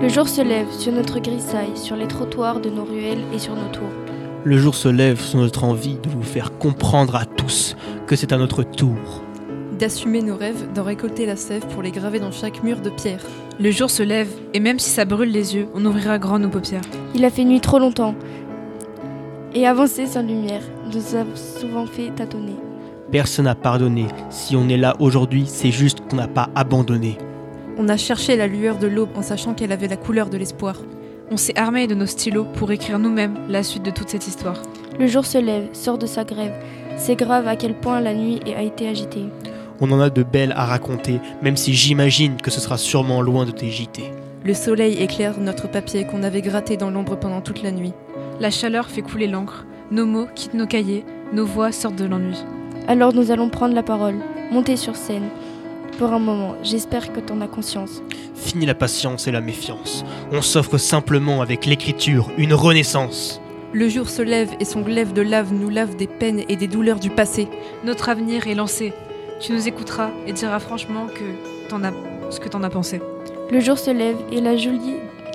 Le jour se lève sur notre grisaille, sur les trottoirs de nos ruelles et sur nos tours. Le jour se lève sur notre envie de vous faire comprendre à tous que c'est à notre tour d'assumer nos rêves, d'en récolter la sève pour les graver dans chaque mur de pierre. Le jour se lève, et même si ça brûle les yeux, on ouvrira grand nos paupières. Il a fait nuit trop longtemps, et avancé sans lumière, nous a souvent fait tâtonner. Personne n'a pardonné. Si on est là aujourd'hui, c'est juste qu'on n'a pas abandonné. On a cherché la lueur de l'aube en sachant qu'elle avait la couleur de l'espoir. On s'est armé de nos stylos pour écrire nous-mêmes la suite de toute cette histoire. Le jour se lève, sort de sa grève. C'est grave à quel point la nuit a été agitée. On en a de belles à raconter, même si j'imagine que ce sera sûrement loin de tes JT. Le soleil éclaire notre papier qu'on avait gratté dans l'ombre pendant toute la nuit. La chaleur fait couler l'encre. Nos mots quittent nos cahiers. Nos voix sortent de l'ennui. Alors nous allons prendre la parole, monter sur scène. Pour un moment, j'espère que t'en as conscience. Fini la patience et la méfiance. On s'offre simplement avec l'écriture une renaissance. Le jour se lève et son glaive de lave nous lave des peines et des douleurs du passé. Notre avenir est lancé. Tu nous écouteras et diras franchement ce que t'en as pensé. Le jour se lève et la jolie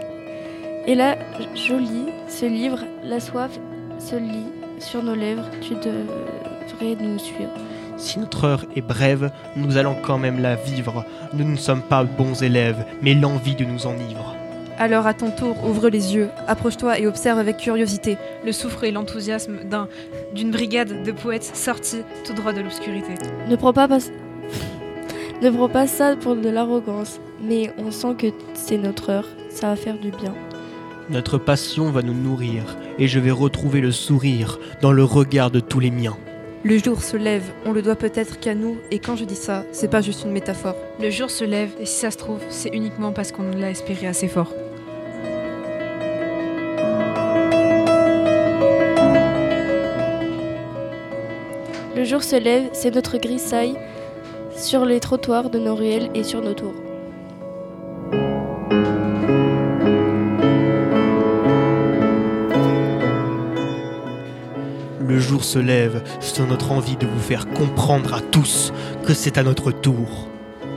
se livre, la soif se lit sur nos lèvres. Tu devrais nous suivre. Si notre heure est brève, nous allons quand même la vivre. Nous ne sommes pas bons élèves, mais l'envie de nous enivre. Alors à ton tour, ouvre les yeux, approche-toi et observe avec curiosité. Le souffle et l'enthousiasme d'une brigade de poètes sortis tout droit de l'obscurité. Ne prends pas ça pour de l'arrogance, mais on sent que c'est notre heure, ça va faire du bien. Notre passion va nous nourrir, et je vais retrouver le sourire dans le regard de tous les miens. Le jour se lève, on le doit peut-être qu'à nous, et quand je dis ça, c'est pas juste une métaphore. Le jour se lève, et si ça se trouve, c'est uniquement parce qu'on l'a espéré assez fort. Le jour se lève, c'est notre grisaille sur les trottoirs de nos ruelles et sur nos tours. Le jour se lève sur notre envie de vous faire comprendre à tous que c'est à notre tour.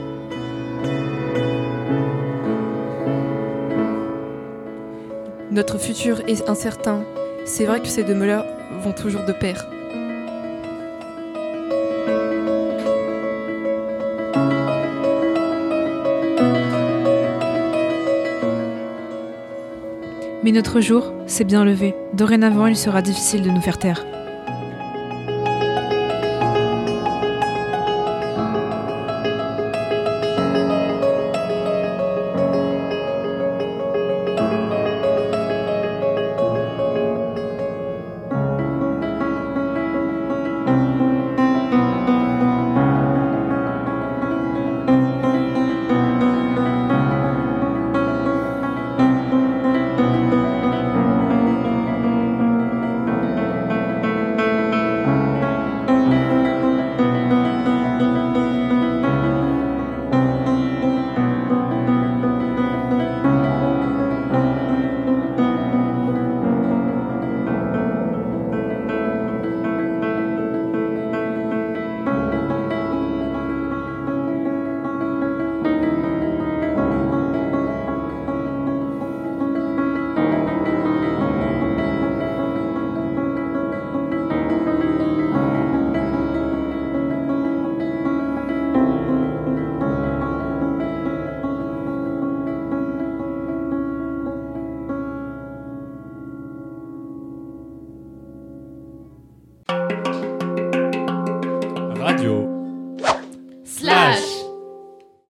Notre futur est incertain. C'est vrai que ces deux mots-là vont toujours de pair. Mais notre jour s'est bien levé. Dorénavant, il sera difficile de nous faire taire. Radio